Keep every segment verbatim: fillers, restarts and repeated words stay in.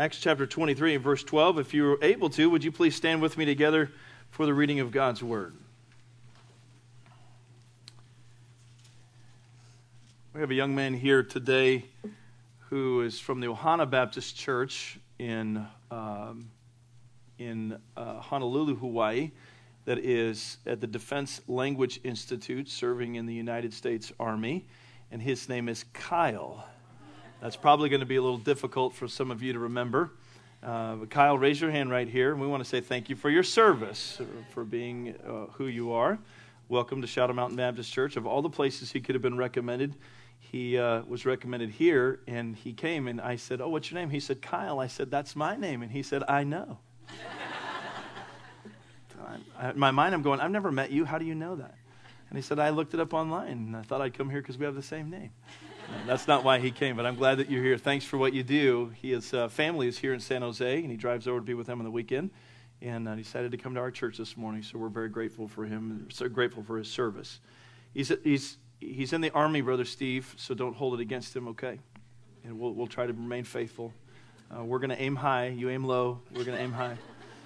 Acts chapter twenty-three and verse twelve. If you're able to, would you please stand with me together for the reading of God's Word? We have a young man here today who is from the Ohana Baptist Church in, um, in uh, Honolulu, Hawaii, that is at the Defense Language Institute serving in the United States Army, and his name is Kyle. That's probably going to be a little difficult for some of you to remember. Uh, but Kyle, raise your hand right here. We want to say thank you for your service, for being uh, who you are. Welcome to Shadow Mountain Baptist Church. Of all the places he could have been recommended, he uh, was recommended here, and he came, and I said, oh, what's your name? He said, Kyle. I said, that's my name. And he said, I know. I, in my mind, I'm going, I've never met you. How do you know that? And he said, I looked it up online, and I thought I'd come here because we have the same name. That's not why he came, but I'm glad that you're here. Thanks for what you do. His uh, family is here in San Jose, and he drives over to be with them on the weekend, and uh, decided to come to our church this morning, so we're very grateful for him and so grateful for his service. He's he's he's in the Army, Brother Steve, so don't hold it against him, okay? And we'll we'll try to remain faithful. Uh, we're going to aim high. You aim low. We're going to aim high.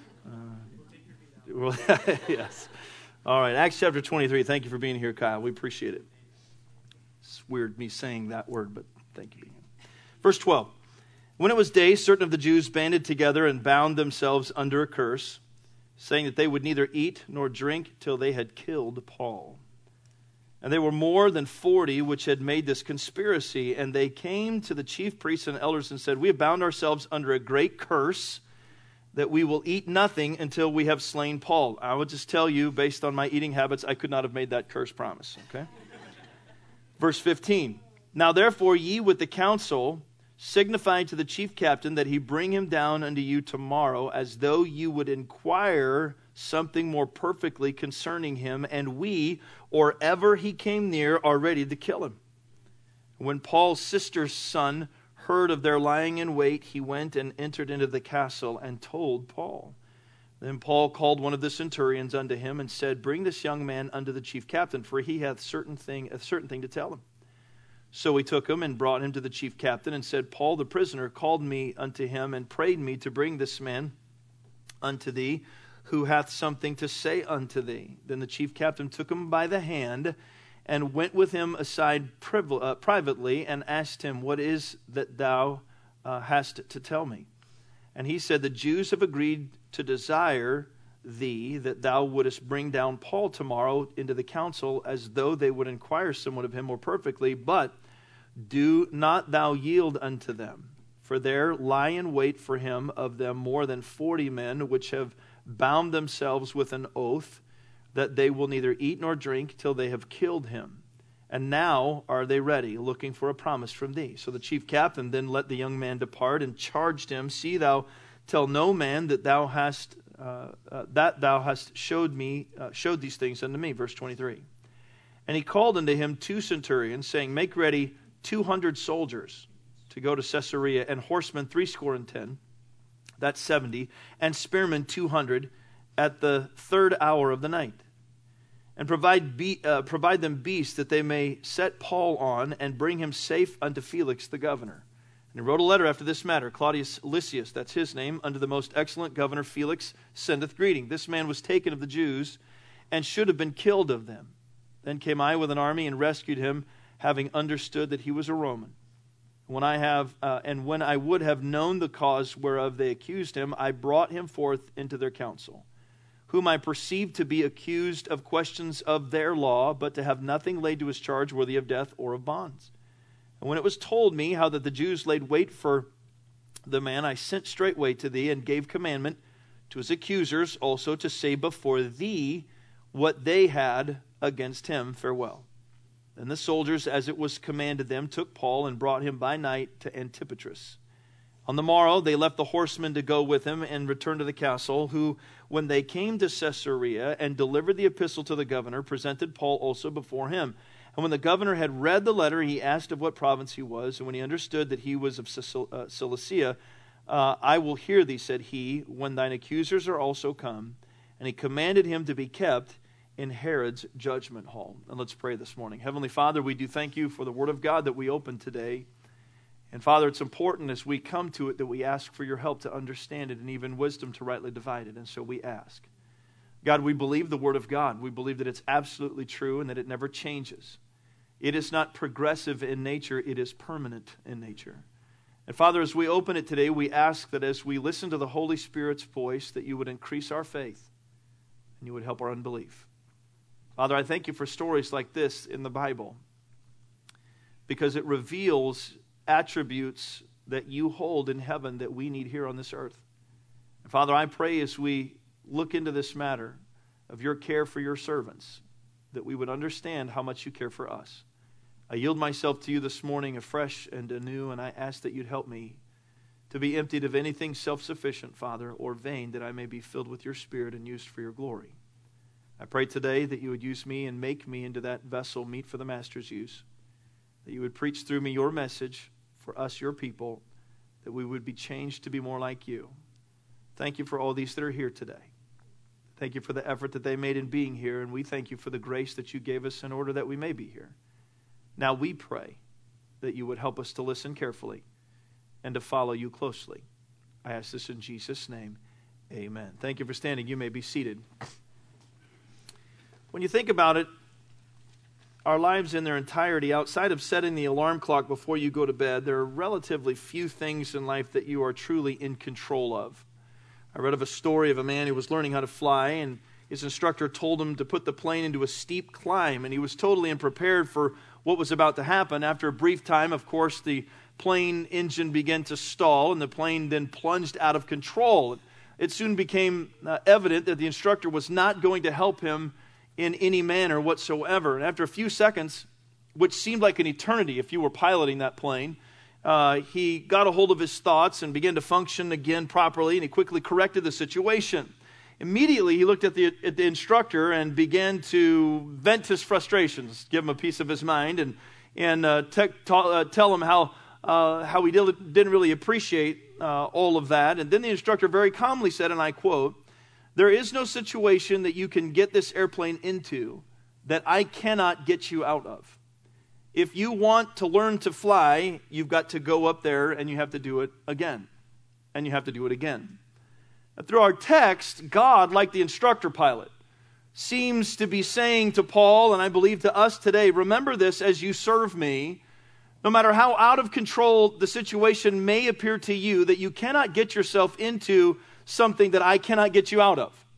Uh, well, yes. All right, Acts chapter twenty-three. Thank you for being here, Kyle. We appreciate it. It's weird me saying that word, but thank you. Verse twelve. When it was day, certain of the Jews banded together and bound themselves under a curse, saying that they would neither eat nor drink till they had killed Paul. And they were more than forty which had made this conspiracy. And they came to the chief priests and elders and said, we have bound ourselves under a great curse, that we will eat nothing until we have slain Paul. I would just tell you, based on my eating habits, I could not have made that curse promise. Okay? Verse fifteen. Now therefore ye with the council signify to the chief captain that he bring him down unto you tomorrow, as though you would inquire something more perfectly concerning him, and we, or ever he came near, are ready to kill him. When Paul's sister's son heard of their lying in wait, he went and entered into the castle and told Paul. Then Paul called one of the centurions unto him and said, bring this young man unto the chief captain, for he hath certain thing, a certain thing to tell him. So he took him and brought him to the chief captain and said, Paul the prisoner called me unto him and prayed me to bring this man unto thee, who hath something to say unto thee. Then the chief captain took him by the hand and went with him aside priv- uh, privately and asked him, what is that thou uh, hast to tell me? And he said, the Jews have agreed to desire thee that thou wouldest bring down Paul tomorrow into the council, as though they would inquire somewhat of him more perfectly, but do not thou yield unto them. For there lie in wait for him of them more than forty men, which have bound themselves with an oath, that they will neither eat nor drink till they have killed him. And now are they ready, looking for a promise from thee. So the chief captain then let the young man depart and charged him, see thou tell no man that thou hast uh, uh, that thou hast showed me uh, showed these things unto me. Verse twenty-three. And he called unto him two centurions, saying, make ready two hundred soldiers to go to Caesarea, and horsemen threescore and ten, that's seventy, and spearmen two hundred at the third hour of the night. And provide be, uh, provide them beasts that they may set Paul on and bring him safe unto Felix the governor. And he wrote a letter after this matter. Claudius Lysias, that's his name, unto the most excellent governor Felix sendeth greeting. This man was taken of the Jews and should have been killed of them. Then came I with an army and rescued him, having understood that he was a Roman. When I have uh, and when I would have known the cause whereof they accused him, I brought him forth into their council, whom I perceived to be accused of questions of their law, but to have nothing laid to his charge worthy of death or of bonds. And when it was told me how that the Jews laid wait for the man, I sent straightway to thee, and gave commandment to his accusers also to say before thee what they had against him. Farewell. Then the soldiers, as it was commanded them, took Paul and brought him by night to Antipatris. On the morrow they left the horsemen to go with him and returned to the castle, who, when they came to Caesarea and delivered the epistle to the governor, presented Paul also before him. And when the governor had read the letter, he asked of what province he was. And when he understood that he was of Cilicia, uh, I will hear thee, said he, when thine accusers are also come. And he commanded him to be kept in Herod's judgment hall. And let's pray this morning. Heavenly Father, we do thank you for the word of God that we open today. And Father, it's important as we come to it that we ask for your help to understand it and even wisdom to rightly divide it. And so we ask. God, we believe the Word of God. We believe that it's absolutely true and that it never changes. It is not progressive in nature. It is permanent in nature. And Father, as we open it today, we ask that as we listen to the Holy Spirit's voice, that you would increase our faith and you would help our unbelief. Father, I thank you for stories like this in the Bible because it reveals attributes that you hold in heaven that we need here on this earth. And Father, I pray as we look into this matter of your care for your servants, that we would understand how much you care for us. I yield myself to you this morning afresh and anew, and I ask that you'd help me to be emptied of anything self-sufficient, Father, or vain, that I may be filled with your Spirit and used for your glory. I pray today that you would use me and make me into that vessel meet for the Master's use, that you would preach through me your message for us, your people, that we would be changed to be more like you. Thank you for all these that are here today. Thank you for the effort that they made in being here, and we thank you for the grace that you gave us in order that we may be here. Now we pray that you would help us to listen carefully and to follow you closely. I ask this in Jesus' name. Amen. Thank you for standing. You may be seated. When you think about it, our lives in their entirety, outside of setting the alarm clock before you go to bed, there are relatively few things in life that you are truly in control of. I read of a story of a man who was learning how to fly, and his instructor told him to put the plane into a steep climb, and he was totally unprepared for what was about to happen. After a brief time, of course, the plane engine began to stall, and the plane then plunged out of control. It soon became uh, evident that the instructor was not going to help him in any manner whatsoever. And after a few seconds, which seemed like an eternity if you were piloting that plane, uh, he got a hold of his thoughts and began to function again properly, and he quickly corrected the situation. Immediately, he looked at the, at the instructor and began to vent his frustrations, give him a piece of his mind, and and uh, te- ta- uh, tell him how uh, how he did, didn't really appreciate uh, all of that. And then the instructor very calmly said, and I quote, "There is no situation that you can get this airplane into that I cannot get you out of. If you want to learn to fly, you've got to go up there and you have to do it again. And you have to do it again." And through our text, God, like the instructor pilot, seems to be saying to Paul, and I believe to us today, remember this as you serve me, no matter how out of control the situation may appear to you, that you cannot get yourself into something that I cannot get you out of.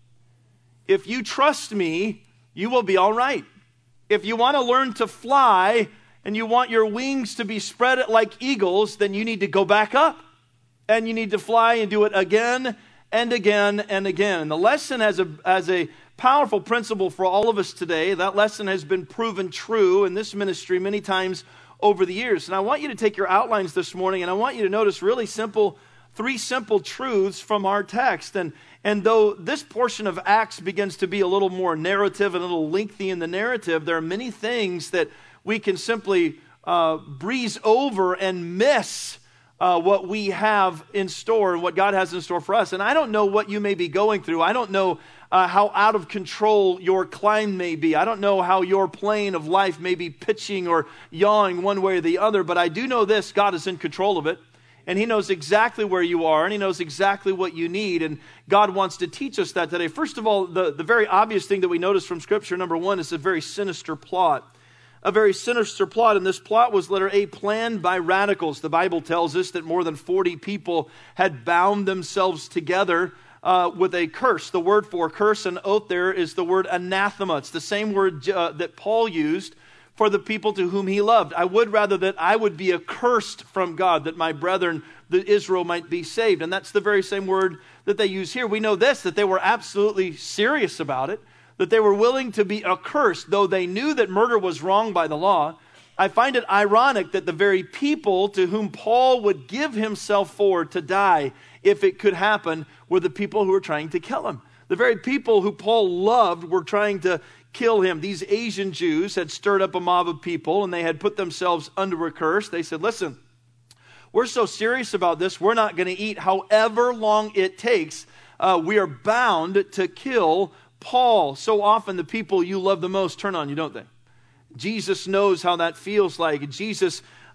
If you trust me, you will be all right. If you want to learn to fly and you want your wings to be spread like eagles, then you need to go back up and you need to fly and do it again and again and again. And the lesson as a, as a powerful principle for all of us today, that lesson has been proven true in this ministry many times over the years. And I want you to take your outlines this morning and I want you to notice really simple Three simple truths from our text. And, and though this portion of Acts begins to be a little more narrative and a little lengthy in the narrative, there are many things that we can simply uh, breeze over and miss uh, what we have in store and what God has in store for us. And I don't know what you may be going through. I don't know uh, how out of control your climb may be. I don't know how your plane of life may be pitching or yawing one way or the other. But I do know this: God is in control of it. And he knows exactly where you are, and he knows exactly what you need. And God wants to teach us that today. First of all, the, the very obvious thing that we notice from Scripture, number one, is a very sinister plot. A very sinister plot, and this plot was, letter A, planned by radicals. The Bible tells us that more than forty people had bound themselves together uh, with a curse. The word for curse and oath there is the word anathema. It's the same word uh, that Paul used for the people to whom he loved. I would rather that I would be accursed from God, that my brethren, that Israel might be saved. And that's the very same word that they use here. We know this, that they were absolutely serious about it, that they were willing to be accursed, though they knew that murder was wrong by the law. I find it ironic that the very people to whom Paul would give himself for to die, if it could happen, were the people who were trying to kill him. The very people who Paul loved were trying to kill him. These Asian Jews had stirred up a mob of people and they had put themselves under a curse. They said, listen, we're so serious about this, we're not going to eat however long it takes. Uh, we are bound to kill Paul. So often the people you love the most turn on you, don't they? Jesus knows how that feels like. Jesus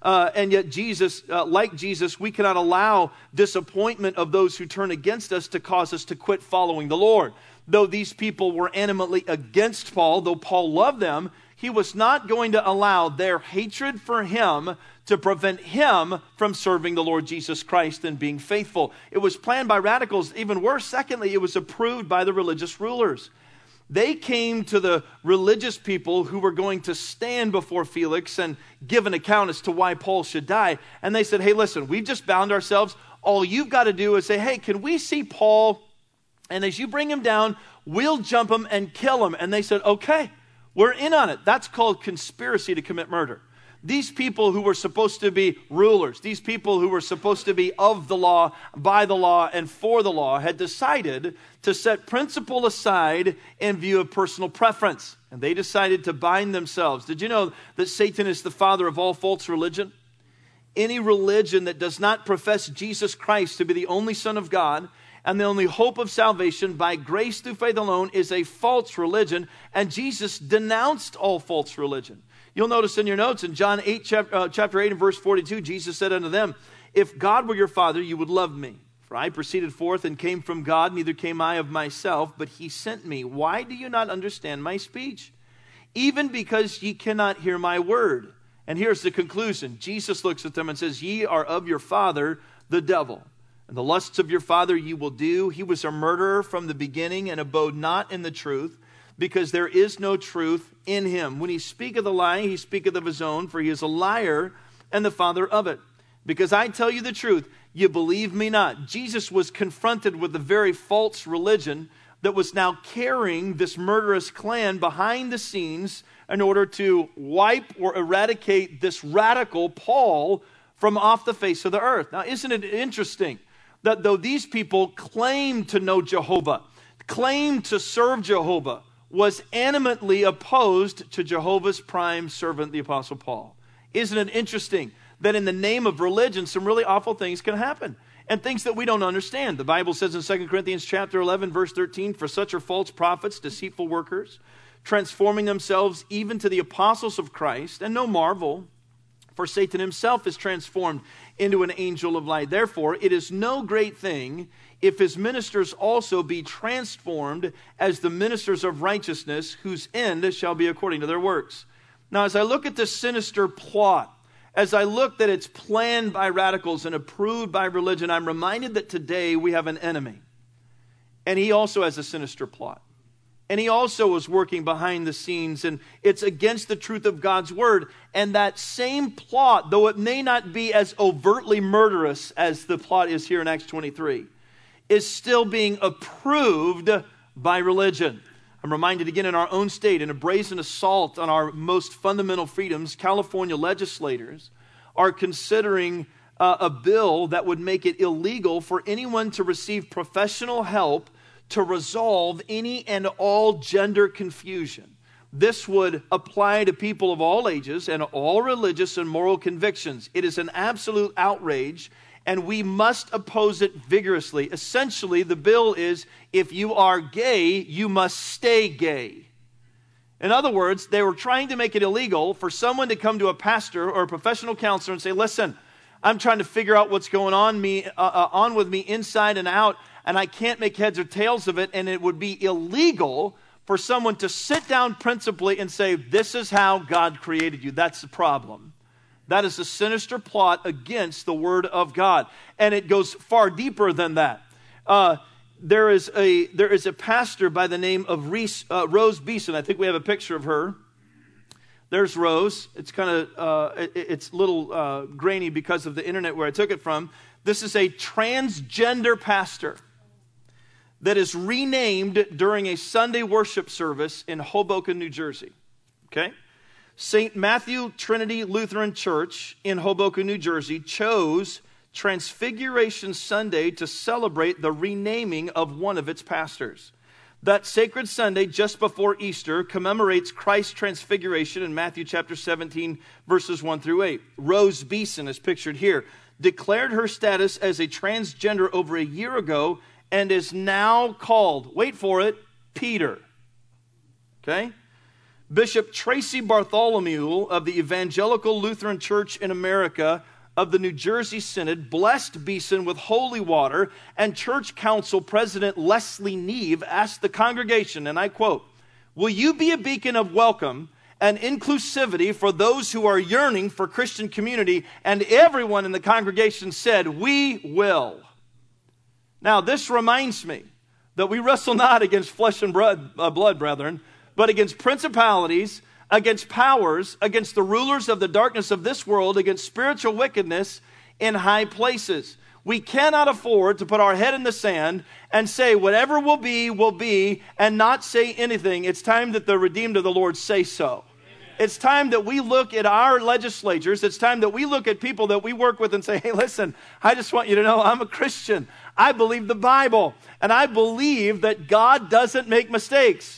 Uh, and yet Jesus, uh, like Jesus, we cannot allow disappointment of those who turn against us to cause us to quit following the Lord. Though these people were animately against Paul, though Paul loved them, he was not going to allow their hatred for him to prevent him from serving the Lord Jesus Christ and being faithful. It was planned by radicals. Even worse, secondly, it was approved by the religious rulers. They came to the religious people who were going to stand before Felix and give an account as to why Paul should die. And they said, hey, listen, we've just bound ourselves. All you've got to do is say, hey, can we see Paul? And as you bring him down, we'll jump him and kill him. And they said, okay, we're in on it. That's called conspiracy to commit murder. These people who were supposed to be rulers, these people who were supposed to be of the law, by the law, and for the law, had decided to set principle aside in view of personal preference. And they decided to bind themselves. Did you know that Satan is the father of all false religion? Any religion that does not profess Jesus Christ to be the only Son of God and the only hope of salvation by grace through faith alone is a false religion. And Jesus denounced all false religion. You'll notice in your notes in John eight, chapter, uh, chapter eight and verse forty-two, Jesus said unto them, if God were your Father, you would love me. For I proceeded forth and came from God, neither came I of myself, but he sent me. Why do you not understand my speech? Even because ye cannot hear my word. And here's the conclusion. Jesus looks at them and says, ye are of your father, the devil. And the lusts of your father ye will do. He was a murderer from the beginning and abode not in the truth, because there is no truth in him. When he speaketh a lie, he speaketh of his own, for he is a liar and the father of it. Because I tell you the truth, you believe me not. Jesus was confronted with the very false religion that was now carrying this murderous clan behind the scenes in order to wipe or eradicate this radical Paul from off the face of the earth. Now, isn't it interesting that though these people claimed to know Jehovah, claimed to serve Jehovah, was animately opposed to Jehovah's prime servant, the Apostle Paul? Isn't it interesting that in the name of religion, some really awful things can happen, and things that we don't understand? The Bible says in Second Corinthians chapter eleven, verse thirteen, for such are false prophets, deceitful workers, transforming themselves even to the apostles of Christ, and no marvel, for Satan himself is transformed into an angel of light. Therefore, it is no great thing if his ministers also be transformed as the ministers of righteousness, whose end shall be according to their works. Now, as I look at this sinister plot, as I look that it's planned by radicals and approved by religion, I'm reminded that today we have an enemy. And he also has a sinister plot. And he also was working behind the scenes, and it's against the truth of God's word. And that same plot, though it may not be as overtly murderous as the plot is here in Acts twenty-three, is still being approved by religion. I'm reminded again in our own state, in a brazen assault on our most fundamental freedoms, California legislators are considering uh, a bill that would make it illegal for anyone to receive professional help to resolve any and all gender confusion. This would apply to people of all ages and all religious and moral convictions. It is an absolute outrage, and we must oppose it vigorously. Essentially, the bill is, if you are gay, you must stay gay. In other words, they were trying to make it illegal for someone to come to a pastor or a professional counselor and say, listen, I'm trying to figure out what's going on me uh, uh, on with me inside and out, and I can't make heads or tails of it, and it would be illegal for someone to sit down principally and say, this is how God created you. That's the problem. That is a sinister plot against the Word of God. And it goes far deeper than that. Uh, there is a there is a pastor by the name of Reese, uh, Rose Beeson. I think we have a picture of her. There's Rose. It's kind of uh, it, it's a little uh, grainy because of the internet where I took it from. This is a transgender pastor that is renamed during a Sunday worship service in Hoboken, New Jersey. Okay? Saint Matthew Trinity Lutheran Church in Hoboken, New Jersey chose Transfiguration Sunday to celebrate the renaming of one of its pastors. That sacred Sunday just before Easter commemorates Christ's transfiguration in Matthew chapter seventeen, verses one through eight. Rose Beeson is pictured here, declared her status as a transgender over a year ago and is now called, wait for it, Peter. Okay? Bishop Tracy Bartholomew of the Evangelical Lutheran Church in America of the New Jersey Synod blessed Beeson with holy water, and Church Council President Leslie Neve asked the congregation, and I quote, "Will you be a beacon of welcome and inclusivity for those who are yearning for Christian community?" And everyone in the congregation said, "We will." Now, this reminds me that we wrestle not against flesh and blood, uh, blood, brethren, but against principalities, against powers, against the rulers of the darkness of this world, against spiritual wickedness in high places. We cannot afford to put our head in the sand and say whatever will be, will be, and not say anything. It's time that the redeemed of the Lord say so. It's time that we look at our legislatures. It's time that we look at people that we work with and say, hey, listen, I just want you to know I'm a Christian. I believe the Bible, and I believe that God doesn't make mistakes.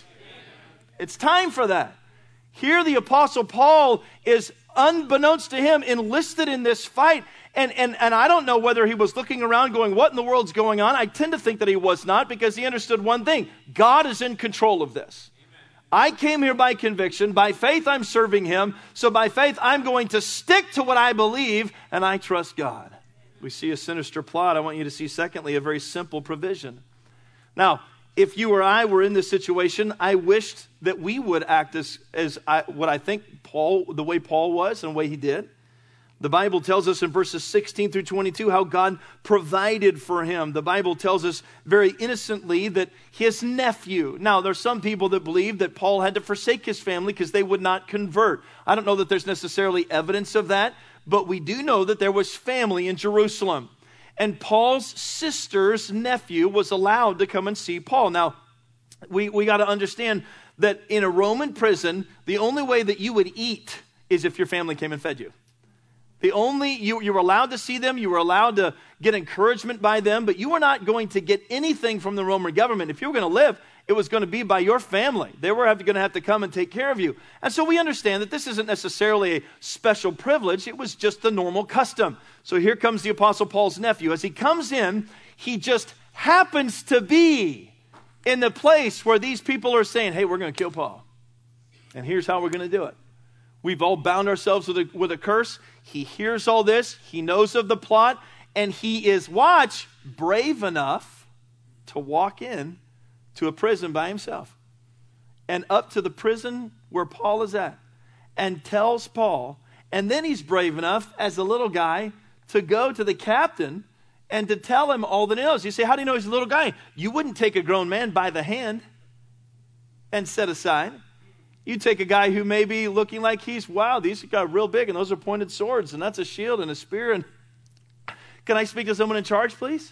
It's time for that. Here the Apostle Paul is, unbeknownst to him, enlisted in this fight. And, and, and I don't know whether he was looking around going, what in the world's going on? I tend to think that he was not, because he understood one thing. God is in control of this. I came here by conviction. By faith, I'm serving him. So by faith, I'm going to stick to what I believe, and I trust God. We see a sinister plot. I want you to see, secondly, a very simple provision. Now, if you or I were in this situation, I wished that we would act as, as I, what I think Paul, the way Paul was and the way he did. The Bible tells us in verses sixteen through twenty-two how God provided for him. The Bible tells us very innocently that his nephew. Now, there's some people that believe that Paul had to forsake his family because they would not convert. I don't know that there's necessarily evidence of that, but we do know that there was family in Jerusalem. And Paul's sister's nephew was allowed to come and see Paul. Now, we, we got to understand that in a Roman prison, the only way that you would eat is if your family came and fed you. The only, you, you were allowed to see them, you were allowed to get encouragement by them, but you were not going to get anything from the Roman government. If you were going to live, it was going to be by your family. They were going to have to come and take care of you. And so we understand that this isn't necessarily a special privilege. It was just the normal custom. So here comes the Apostle Paul's nephew. As he comes in, he just happens to be in the place where these people are saying, hey, we're going to kill Paul. And here's how we're going to do it. We've all bound ourselves with a, with a curse. He hears all this. He knows of the plot. And he is, watch, brave enough to walk in to a prison by himself. And up to the prison where Paul is at. And tells Paul. And then he's brave enough as a little guy to go to the captain and to tell him all that he knows. You say, how do you know he's a little guy? You wouldn't take a grown man by the hand and set aside. You take a guy who may be looking like he's, wow, these got real big, and those are pointed swords, and that's a shield and a spear. And can I speak to someone in charge, please?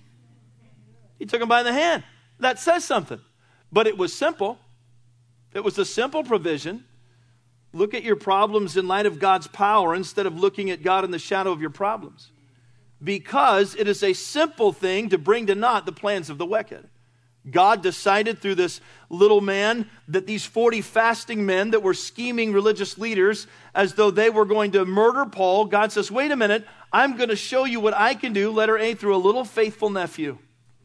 He took him by the hand. That says something. But it was simple. It was a simple provision. Look at your problems in light of God's power instead of looking at God in the shadow of your problems. Because it is a simple thing to bring to naught the plans of the wicked. God decided through this little man that these forty fasting men that were scheming religious leaders as though they were going to murder Paul, God says, wait a minute, I'm going to show you what I can do, letter A, through a little faithful nephew.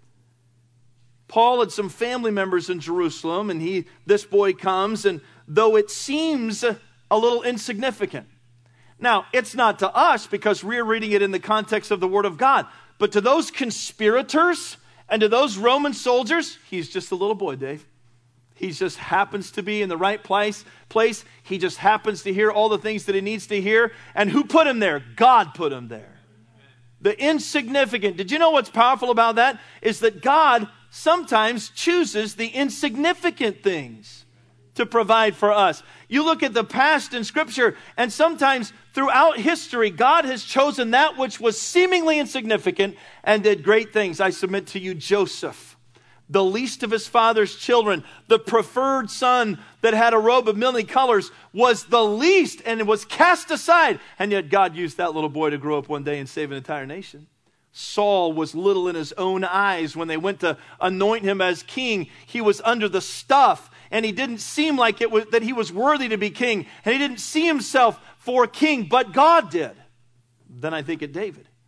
Paul had some family members in Jerusalem, and he, this boy comes, and though it seems a little insignificant. Now, it's not to us because we're reading it in the context of the Word of God, but to those conspirators and to those Roman soldiers, he's just a little boy, Dave. He just happens to be in the right place. place. He just happens to hear all the things that he needs to hear. And who put him there? God put him there. The insignificant. Did you know what's powerful about that? Is that God sometimes chooses the insignificant things to provide for us. You look at the past in Scripture, and sometimes throughout history, God has chosen that which was seemingly insignificant and did great things. I submit to you Joseph, the least of his father's children, the preferred son that had a robe of many colors, was the least and was cast aside. And yet God used that little boy to grow up one day and save an entire nation. Saul was little in his own eyes. When they went to anoint him as king, he was under the stuff, and he didn't seem like it was that he was worthy to be king, and he didn't see himself for king, but God did. Then I think of David.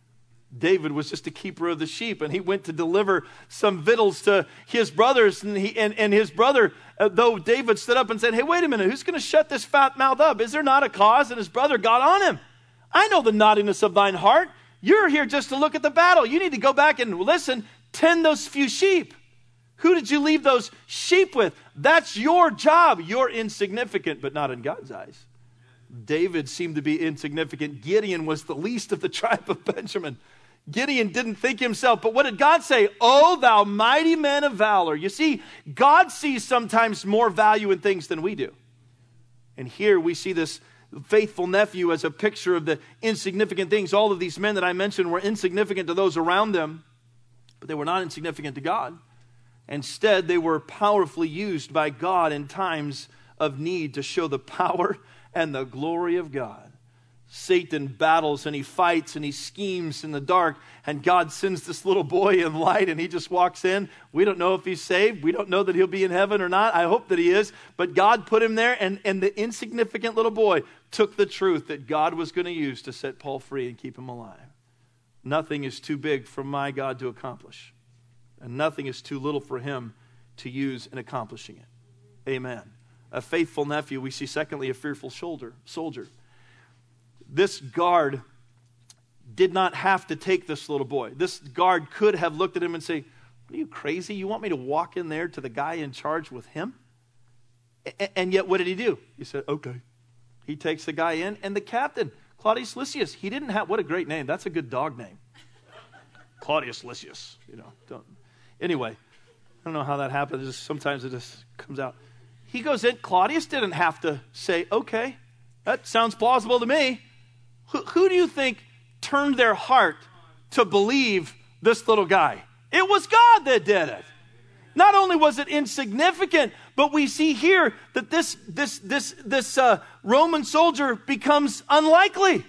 David was just a keeper of the sheep, and he went to deliver some victuals to his brothers. And he and, and his brother, uh, though David stood up and said, hey, wait a minute, who's going to shut this fat mouth up? Is there not a cause? And his brother got on him. I know the naughtiness of thine heart. You're here just to look at the battle. You need to go back and listen, tend those few sheep. Who did you leave those sheep with? That's your job. You're insignificant, but not in God's eyes. David seemed to be insignificant. Gideon was the least of the tribe of Benjamin. Gideon didn't think himself, but what did God say? Oh, thou mighty man of valor. You see, God sees sometimes more value in things than we do. And here we see this faithful nephew as a picture of the insignificant things. All of these men that I mentioned were insignificant to those around them, but they were not insignificant to God. Instead, they were powerfully used by God in times of need to show the power and the glory of God. Satan battles and he fights and he schemes in the dark, and God sends this little boy in light, and he just walks in. We don't know if he's saved. We don't know that he'll be in heaven or not. I hope that he is, but God put him there, and, and the insignificant little boy took the truth that God was going to use to set Paul free and keep him alive. Nothing is too big for my God to accomplish, and nothing is too little for him to use in accomplishing it. Amen. A faithful nephew. We see secondly a fearful shoulder, soldier. This guard did not have to take this little boy. This guard could have looked at him and say, "What are you, crazy? You want me to walk in there to the guy in charge with him?" A- and yet what did he do? He said, okay. He takes the guy in, and the captain, Claudius Lysias, he didn't have, what a great name. That's a good dog name. Claudius Lysias, you know. Don't. Anyway, I don't know how that happens. Just, sometimes it just comes out. He goes in. Claudius didn't have to say, okay, that sounds plausible to me. Who, who do you think turned their heart to believe this little guy? It was God that did it. Not only was it insignificant, but we see here that this this this this uh, Roman soldier becomes unlikely.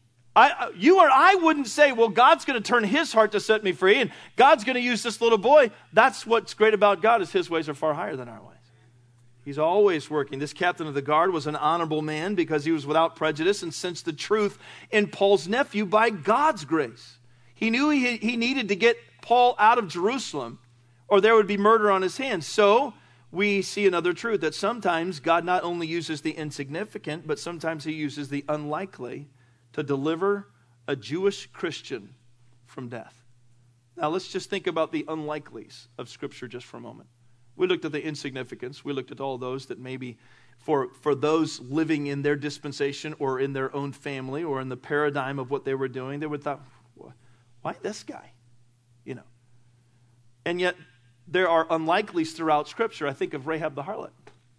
I, you or I wouldn't say, well, God's going to turn his heart to set me free, and God's going to use this little boy. That's what's great about God, is his ways are far higher than our ways. He's always working. This captain of the guard was an honorable man because he was without prejudice and sensed the truth in Paul's nephew by God's grace. He knew he, he needed to get Paul out of Jerusalem, or there would be murder on his hands. So we see another truth, that sometimes God not only uses the insignificant, but sometimes he uses the unlikely to deliver a Jewish Christian from death. Now let's just think about the unlikelies of Scripture just for a moment. We looked at the insignificance. We looked at all those that maybe for, for those living in their dispensation or in their own family or in the paradigm of what they were doing, they would thought, why this guy? You know. And yet there are unlikelies throughout Scripture. I think of Rahab the harlot.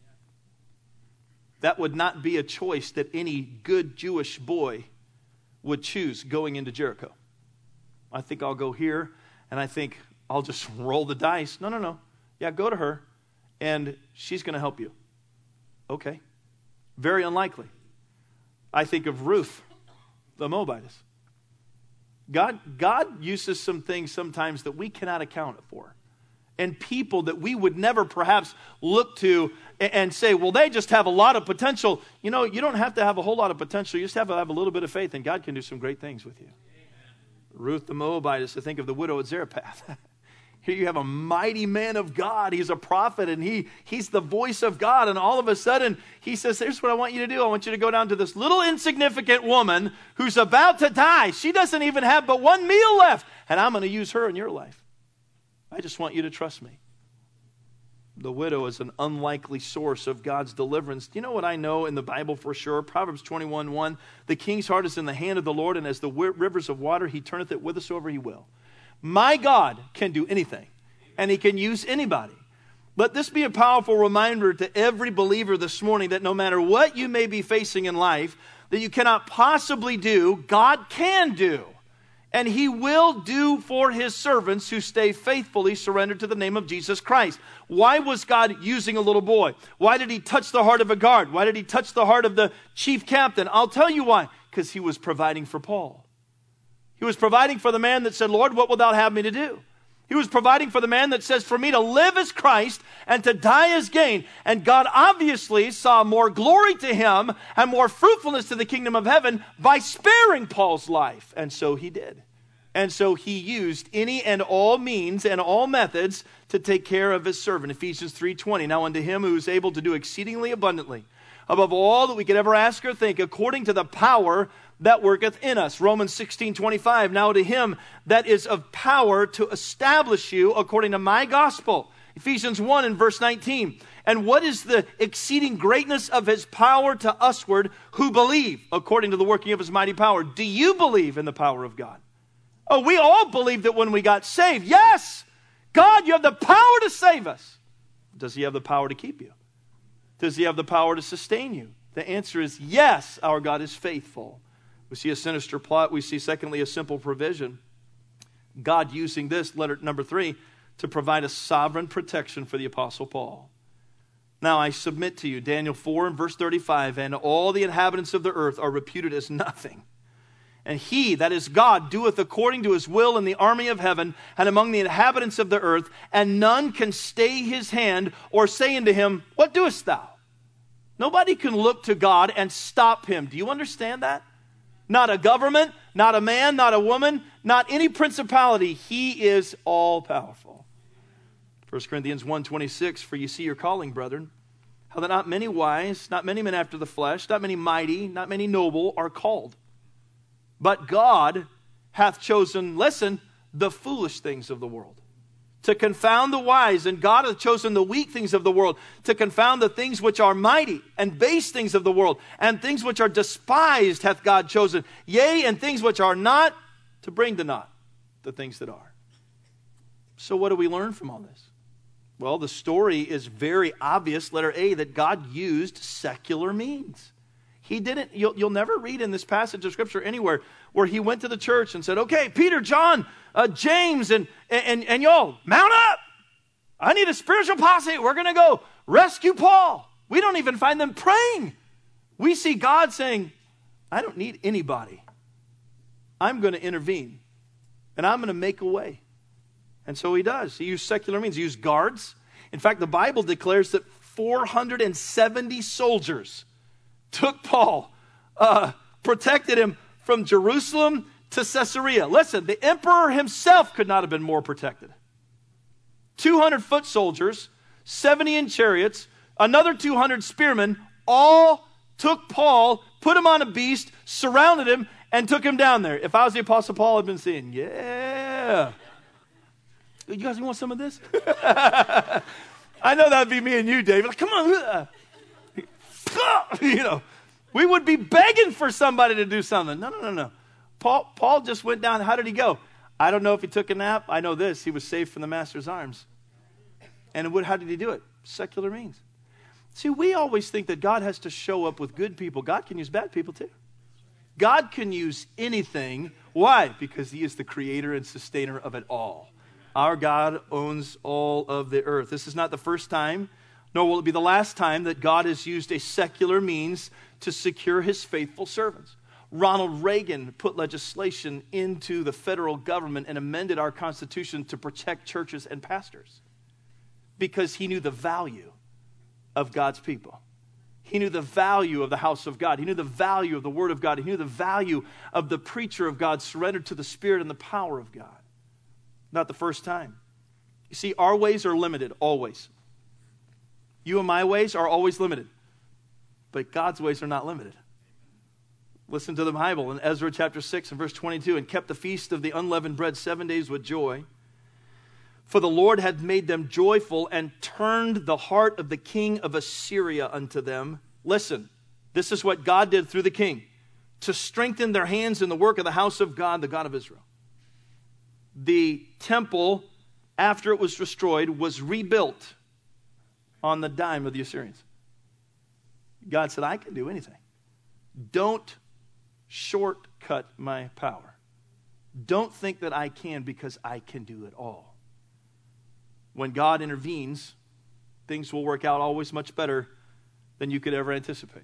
That would not be a choice that any good Jewish boy would choose going into Jericho. I think I'll go here, and I think I'll just roll the dice. No, no, no. Yeah, go to her, and she's going to help you. Okay. Very unlikely. I think of Ruth, the Moabitess. God, God uses some things sometimes that we cannot account for. And people that we would never perhaps look to and say, well, they just have a lot of potential. You know, you don't have to have a whole lot of potential. You just have to have a little bit of faith, and God can do some great things with you. Amen. Ruth the Moabitess, I think of the widow at Zarephath. Here you have a mighty man of God. He's a prophet, and he he's the voice of God. And all of a sudden, he says, here's what I want you to do. I want you to go down to this little insignificant woman who's about to die. She doesn't even have but one meal left, and I'm going to use her in your life. I just want you to trust me. The widow is an unlikely source of God's deliverance. Do you know what I know in the Bible for sure? Proverbs twenty-one one, the king's heart is in the hand of the Lord, and as the rivers of water, he turneth it whithersoever he will. My God can do anything, and he can use anybody. Let this be a powerful reminder to every believer this morning that no matter what you may be facing in life, that you cannot possibly do, God can do. And he will do for his servants who stay faithfully surrendered to the name of Jesus Christ. Why was God using a little boy? Why did he touch the heart of a guard? Why did he touch the heart of the chief captain? I'll tell you why. Because he was providing for Paul. He was providing for the man that said, Lord, what wilt thou have me to do? He was providing for the man that says, for me to live as Christ and to die as gain. And God obviously saw more glory to him and more fruitfulness to the kingdom of heaven by sparing Paul's life. And so he did. And so he used any and all means and all methods to take care of his servant. Ephesians three twenty. Now unto him who is able to do exceedingly abundantly, above all that we could ever ask or think, according to the power that worketh in us. Romans sixteen twenty-five. Now to him that is of power to establish you according to my gospel. Ephesians one and verse nineteen. And what is the exceeding greatness of his power to usward who believe, according to the working of his mighty power? Do you believe in the power of God? Oh, we all believed that when we got saved. Yes, God, you have the power to save us. Does he have the power to keep you? Does he have the power to sustain you? The answer is yes, our God is faithful. We see a sinister plot. We see, secondly, a simple provision. God using this, letter number three, to provide a sovereign protection for the Apostle Paul. Now I submit to you, Daniel four and verse thirty-five, and all the inhabitants of the earth are reputed as nothing. And he, that is God, doeth according to his will in the army of heaven and among the inhabitants of the earth, and none can stay his hand or say unto him, what doest thou? Nobody can look to God and stop him. Do you understand that? Not a government, not a man, not a woman, not any principality. He is all-powerful. First Corinthians one twenty-six, for you see your calling, brethren, how that not many wise, not many men after the flesh, not many mighty, not many noble are called. But God hath chosen, listen, the foolish things of the world, to confound the wise, and God hath chosen the weak things of the world, to confound the things which are mighty, and base things of the world, and things which are despised hath God chosen, yea, and things which are not, to bring to naught the things that are. So what do we learn from all this? Well, the story is very obvious, letter A, that God used secular means. He didn't, you'll, you'll never read in this passage of Scripture anywhere where he went to the church and said, okay, Peter, John, uh, James, and, and, and y'all, mount up. I need a spiritual posse. We're going to go rescue Paul. We don't even find them praying. We see God saying, I don't need anybody. I'm going to intervene, and I'm going to make a way. And so he does. He used secular means. He used guards. In fact, the Bible declares that four hundred seventy soldiers took Paul, uh, protected him from Jerusalem to Caesarea. Listen, the emperor himself could not have been more protected. two hundred foot soldiers, seventy in chariots, another two hundred spearmen, all took Paul, put him on a beast, surrounded him, and took him down there. If I was the Apostle Paul, I'd been saying, yeah. You guys want some of this? I know that'd be me and you, David. Like, come on. You know, we would be begging for somebody to do something. No, no, no, no. Paul, Paul just went down. How did he go? I don't know if he took a nap. I know this. He was saved from the master's arms. And what, how did he do it? Secular means. See, we always think that God has to show up with good people. God can use bad people too. God can use anything. Why? Because he is the creator and sustainer of it all. Our God owns all of the earth. This is not the first time, nor will it be the last time that God has used a secular means to secure his faithful servants. Ronald Reagan put legislation into the federal government and amended our Constitution to protect churches and pastors because he knew the value of God's people. He knew the value of the house of God. He knew the value of the Word of God. He knew the value of the preacher of God surrendered to the Spirit and the power of God. Not the first time. You see, our ways are limited, always. You and my ways are always limited. But God's ways are not limited. Listen to the Bible in Ezra chapter six and verse twenty-two. And kept the feast of the unleavened bread seven days with joy. For the Lord had made them joyful and turned the heart of the king of Assyria unto them. Listen, this is what God did through the king. To strengthen their hands in the work of the house of God, the God of Israel. The temple, after it was destroyed, was rebuilt on the dime of the Assyrians. God said, I can do anything. Don't shortcut my power. Don't think that I can because I can do it all. When God intervenes, things will work out always much better than you could ever anticipate.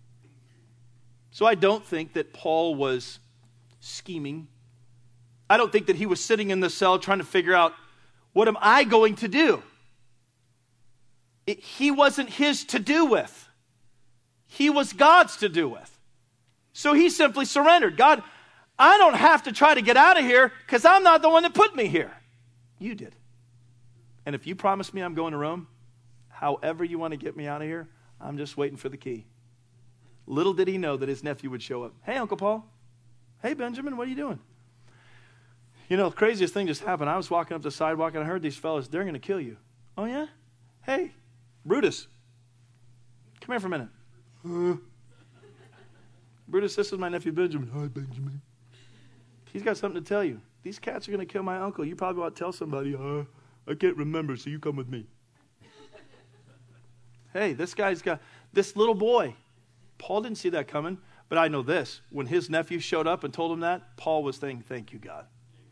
So I don't think that Paul was scheming. I don't think that he was sitting in the cell trying to figure out, what am I going to do? It, he wasn't his to do with. He was God's to do with. So he simply surrendered. God, I don't have to try to get out of here because I'm not the one that put me here. You did. And if you promise me I'm going to Rome, however you want to get me out of here, I'm just waiting for the key. Little did he know that his nephew would show up. Hey, Uncle Paul. Hey, Benjamin, what are you doing? You know, the craziest thing just happened. I was walking up the sidewalk and I heard these fellas, they're going to kill you. Oh, yeah? Hey, Brutus, come here for a minute. Uh, Brutus, this is my nephew Benjamin. Hi, Benjamin. He's got something to tell you. These cats are going to kill my uncle. You probably want to tell somebody. Uh, I can't remember, so you come with me. Hey, this guy's got, this little boy. Paul didn't see that coming, but I know this. When his nephew showed up and told him that, Paul was thinking, thank you, God.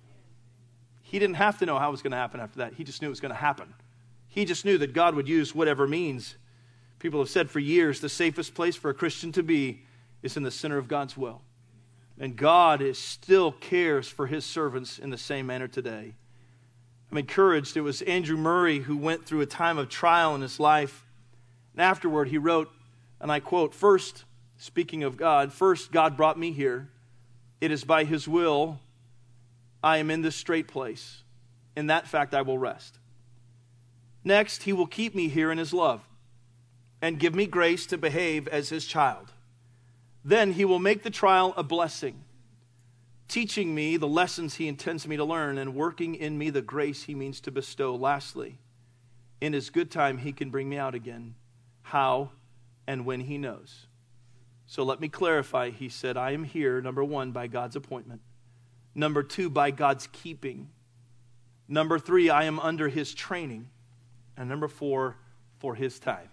He didn't have to know how it was going to happen after that. He just knew it was going to happen. He just knew that God would use whatever means. People have said for years, the safest place for a Christian to be is in the center of God's will. And God is still cares for his servants in the same manner today. I'm encouraged. It was Andrew Murray who went through a time of trial in his life. And afterward he wrote, and I quote, first, speaking of God, first God brought me here. It is by his will I am in this straight place. In that fact I will rest. Next, he will keep me here in his love and give me grace to behave as his child. Then he will make the trial a blessing, teaching me the lessons he intends me to learn and working in me the grace he means to bestow. Lastly, in his good time, he can bring me out again. How and when he knows. So let me clarify. He said, I am here, number one, by God's appointment. Number two, by God's keeping. Number three, I am under his training. And number four, for his time.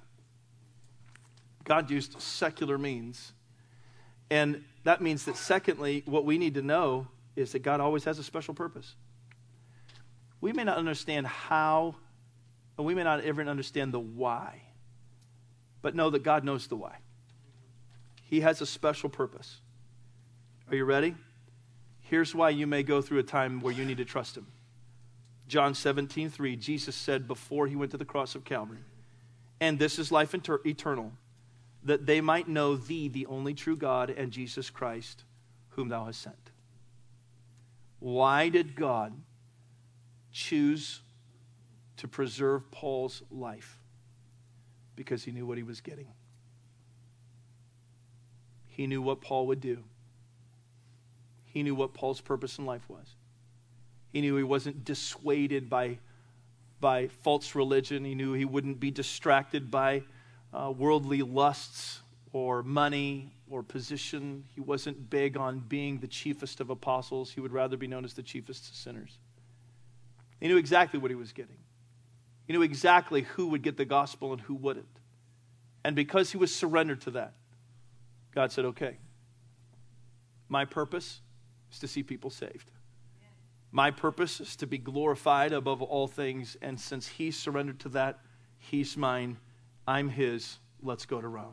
God used secular means. And that means that secondly, what we need to know is that God always has a special purpose. We may not understand how, and we may not ever understand the why, but know that God knows the why. He has a special purpose. Are you ready? Here's why you may go through a time where you need to trust him. John seventeen three, Jesus said before he went to the cross of Calvary, and this is life inter- eternal, that they might know thee, the only true God, and Jesus Christ, whom thou hast sent. Why did God choose to preserve Paul's life? Because he knew what he was getting. He knew what Paul would do. He knew what Paul's purpose in life was. He knew he wasn't dissuaded by, by false religion. He knew he wouldn't be distracted by Uh, worldly lusts or money or position. He wasn't big on being the chiefest of apostles. He would rather be known as the chiefest of sinners. He knew exactly what he was getting. He knew exactly who would get the gospel and who wouldn't. And because he was surrendered to that, God said, okay, my purpose is to see people saved. My purpose is to be glorified above all things. And since he surrendered to that, he's mine. I'm his. Let's go to Rome.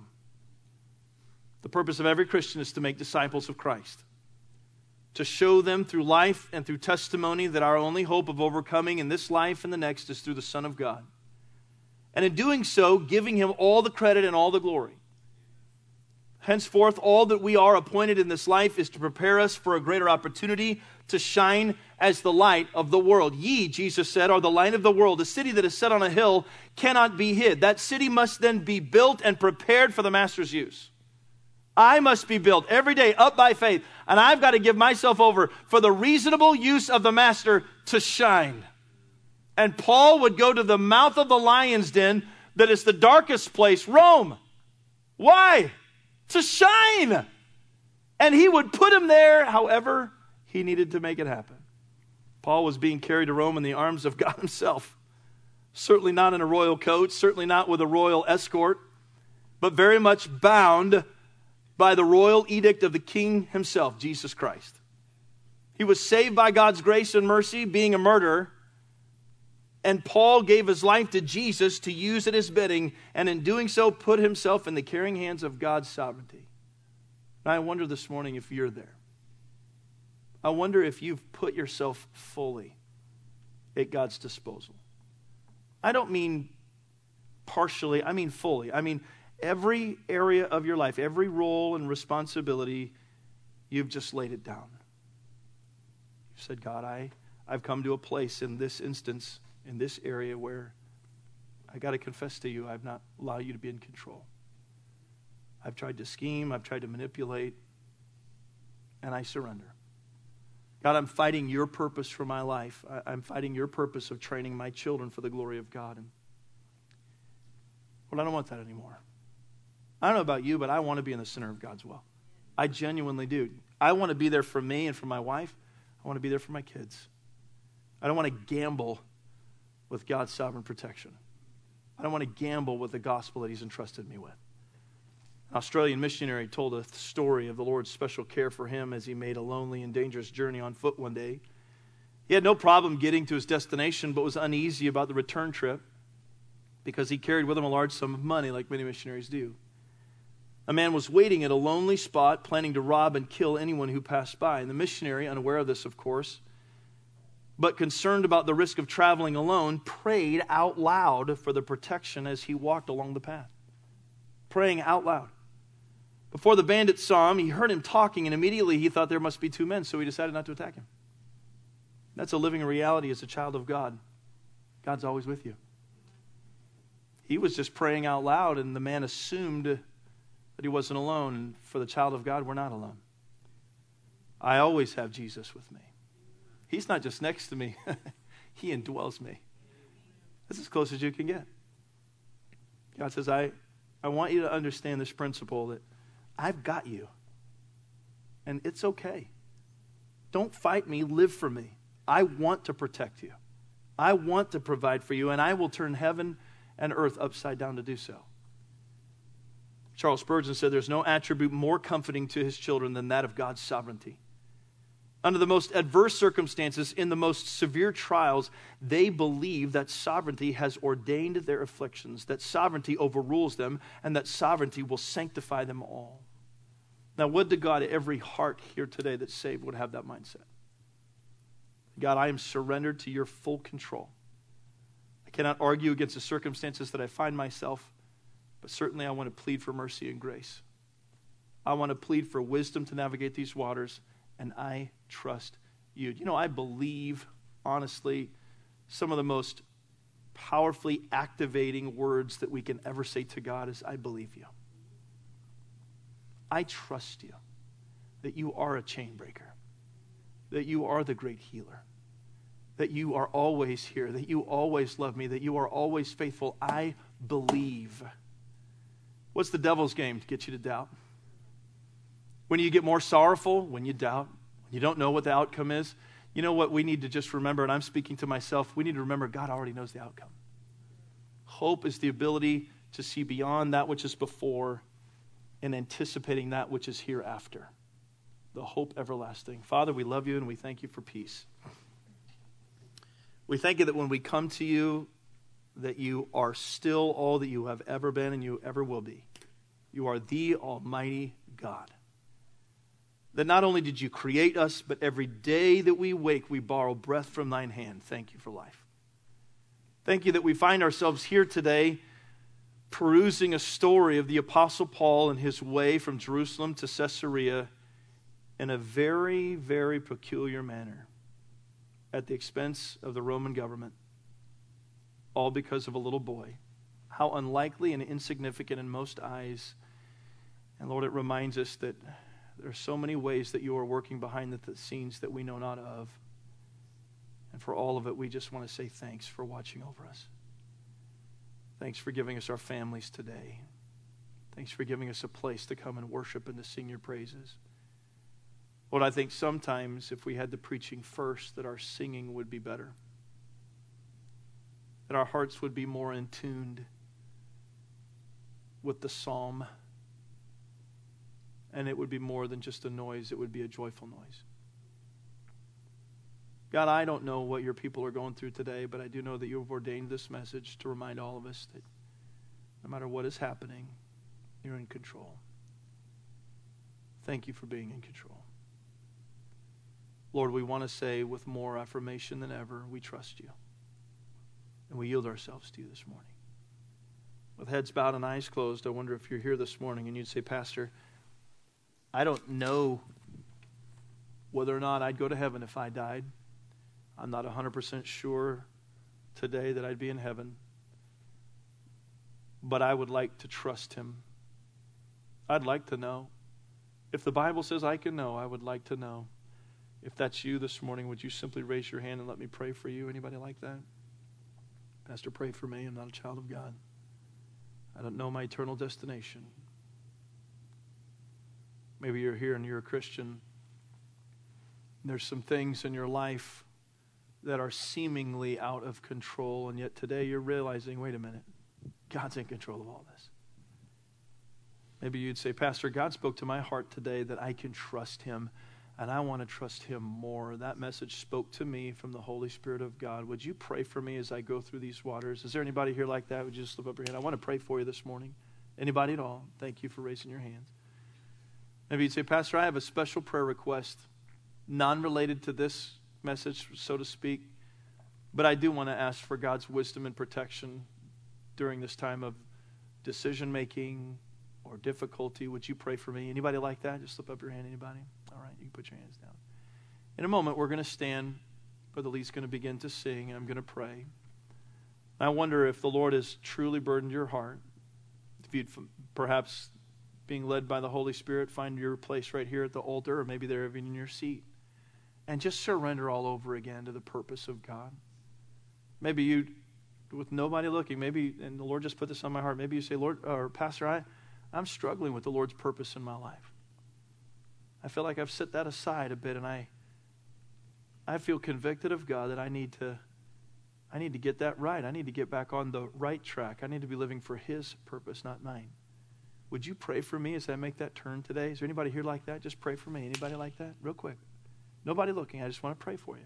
The purpose of every Christian is to make disciples of Christ. To show them through life and through testimony that our only hope of overcoming in this life and the next is through the Son of God. And in doing so, giving him all the credit and all the glory. Henceforth, all that we are appointed in this life is to prepare us for a greater opportunity to shine as the light of the world. Ye, Jesus said, are the light of the world. A city that is set on a hill cannot be hid. That city must then be built and prepared for the master's use. I must be built every day up by faith, and I've got to give myself over for the reasonable use of the master to shine. And Paul would go to the mouth of the lion's den that is the darkest place, Rome. Why? To shine. And he would put him there however he needed to make it happen. Paul was being carried to Rome in the arms of God himself. Certainly not in a royal coach, certainly not with a royal escort, but very much bound by the royal edict of the king himself, Jesus Christ. He was saved by God's grace and mercy, being a murderer, and Paul gave his life to Jesus to use at his bidding, and in doing so put himself in the caring hands of God's sovereignty. And I wonder this morning if you're there. I wonder if you've put yourself fully at God's disposal. I don't mean partially, I mean fully. I mean every area of your life, every role and responsibility, you've just laid it down. You said, God, I, I've come to a place in this instance, in this area where I got to confess to you, I've not allowed you to be in control. I've tried to scheme, I've tried to manipulate, and I surrender. God, I'm fighting your purpose for my life. I, I'm fighting your purpose of training my children for the glory of God. And Lord, I don't want that anymore. I don't know about you, but I want to be in the center of God's will. I genuinely do. I want to be there for me and for my wife. I want to be there for my kids. I don't want to gamble with God's sovereign protection. I don't want to gamble with the gospel that he's entrusted me with. An Australian missionary told a story of the Lord's special care for him as he made a lonely and dangerous journey on foot one day. He had no problem getting to his destination, but was uneasy about the return trip because he carried with him a large sum of money, like many missionaries do. A man was waiting at a lonely spot, planning to rob and kill anyone who passed by. And the missionary, unaware of this, of course, but concerned about the risk of traveling alone, prayed out loud for the protection as he walked along the path. Praying out loud. Before the bandit saw him, he heard him talking, and immediately he thought there must be two men, so he decided not to attack him. That's a living reality as a child of God. God's always with you. He was just praying out loud, and the man assumed that he wasn't alone. And for the child of God, we're not alone. I always have Jesus with me. He's not just next to me. He indwells me. That's as close as you can get. God says, I, I want you to understand this principle that I've got you. And it's okay. Don't fight me. Live for me. I want to protect you. I want to provide for you. And I will turn heaven and earth upside down to do so. Charles Spurgeon said there's no attribute more comforting to his children than that of God's sovereignty. Under the most adverse circumstances, in the most severe trials, they believe that sovereignty has ordained their afflictions, that sovereignty overrules them, and that sovereignty will sanctify them all. Now, would to God every heart here today that's saved would have that mindset. God, I am surrendered to your full control. I cannot argue against the circumstances that I find myself, but certainly I want to plead for mercy and grace. I want to plead for wisdom to navigate these waters, and I trust you. You know, I believe, honestly, some of the most powerfully activating words that we can ever say to God is, I believe you. I trust you that you are a chain breaker, that you are the great healer, that you are always here, that you always love me, that you are always faithful. I believe. What's the devil's game to get you to doubt? When you get more sorrowful, when you doubt, when you don't know what the outcome is, you know what we need to just remember, and I'm speaking to myself, we need to remember God already knows the outcome. Hope is the ability to see beyond that which is before and anticipating that which is hereafter. The hope everlasting. Father, we love you and we thank you for peace. We thank you that when we come to you, that you are still all that you have ever been and you ever will be. You are the Almighty God. That not only did you create us, but every day that we wake, we borrow breath from thine hand. Thank you for life. Thank you that we find ourselves here today perusing a story of the Apostle Paul and his way from Jerusalem to Caesarea in a very, very peculiar manner at the expense of the Roman government, all because of a little boy. How unlikely and insignificant in most eyes. And Lord, it reminds us that there are so many ways that you are working behind the scenes that we know not of. And for all of it, we just want to say thanks for watching over us. Thanks for giving us our families today. Thanks for giving us a place to come and worship and to sing your praises. Lord, I think sometimes if we had the preaching first, that our singing would be better. That our hearts would be more in tune with the psalm. And it would be more than just a noise. It would be a joyful noise. God, I don't know what your people are going through today, but I do know that you have ordained this message to remind all of us that no matter what is happening, you're in control. Thank you for being in control. Lord, we want to say with more affirmation than ever, we trust you. And we yield ourselves to you this morning. With heads bowed and eyes closed, I wonder if you're here this morning and you'd say, Pastor, I don't know whether or not I'd go to heaven if I died. I'm not one hundred percent sure today that I'd be in heaven. But I would like to trust him. I'd like to know. If the Bible says I can know, I would like to know. If that's you this morning, would you simply raise your hand and let me pray for you? Anybody like that? Pastor, pray for me. I'm not a child of God. I don't know my eternal destination. Maybe you're here and you're a Christian. There's some things in your life that are seemingly out of control, and yet today you're realizing, wait a minute, God's in control of all this. Maybe you'd say, Pastor, God spoke to my heart today that I can trust him, and I want to trust him more. That message spoke to me from the Holy Spirit of God. Would you pray for me as I go through these waters? Is there anybody here like that? Would you just slip up your hand? I want to pray for you this morning. Anybody at all? Thank you for raising your hands. Maybe you'd say, Pastor, I have a special prayer request, non-related to this message, so to speak, but I do want to ask for God's wisdom and protection during this time of decision-making or difficulty. Would you pray for me? Anybody like that? Just slip up your hand. Anybody? All right, you can put your hands down. In a moment, we're going to stand. Brother Lee's going to begin to sing, and I'm going to pray. I wonder if the Lord has truly burdened your heart. If you'd perhaps, being led by the Holy Spirit, find your place right here at the altar, or maybe there even in your seat, and just surrender all over again to the purpose of God. Maybe you, with nobody looking, maybe, and the Lord just put this on my heart, maybe you say, Lord, or Pastor, I, I'm struggling with the Lord's purpose in my life. I feel like I've set that aside a bit, and I I feel convicted of God that I need to I need to get that right. I need to get back on the right track. I need to be living for his purpose, not mine. Would you pray for me as I make that turn today? Is there anybody here like that? Just pray for me. Anybody like that? Real quick. Nobody looking. I just want to pray for you.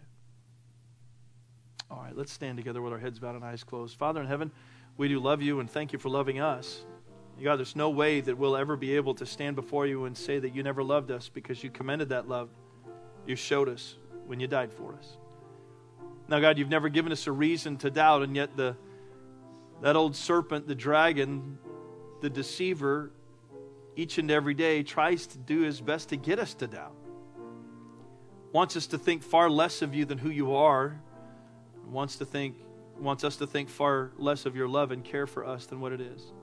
All right, let's stand together with our heads bowed and eyes closed. Father in heaven, we do love you and thank you for loving us. God, there's no way that we'll ever be able to stand before you and say that you never loved us, because you commended that love. You showed us when you died for us. Now, God, you've never given us a reason to doubt, and yet the that old serpent, the dragon, the deceiver, each and every day tries to do his best to get us to doubt. Wants us to think far less of you than who you are. Wants to think, wants us to think far less of your love and care for us than what it is.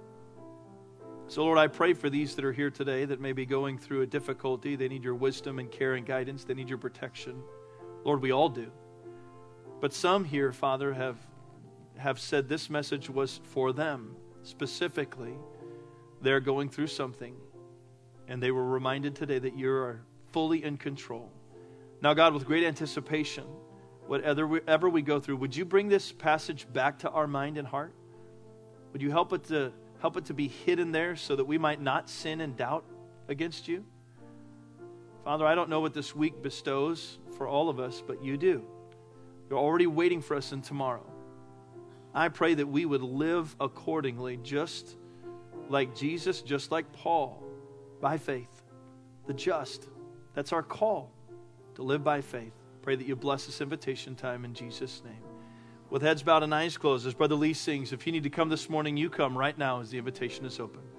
So, Lord, I pray for these that are here today that may be going through a difficulty. They need your wisdom and care and guidance. They need your protection. Lord, we all do. But some here, Father, have, have said this message was for them. Specifically, they're going through something, and they were reminded today that you are fully in control. Now, God, with great anticipation, whatever we, ever we go through, would you bring this passage back to our mind and heart? Would you help it to help it to be hidden there so that we might not sin and doubt against you? Father, I don't know what this week bestows for all of us, but you do. You're already waiting for us in tomorrow. I pray that we would live accordingly, just like Jesus, just like Paul, by faith. The just, that's our call, to live by faith. Pray that you bless this invitation time in Jesus' name. With heads bowed and eyes closed, as Brother Lee sings, if you need to come this morning, you come right now as the invitation is open.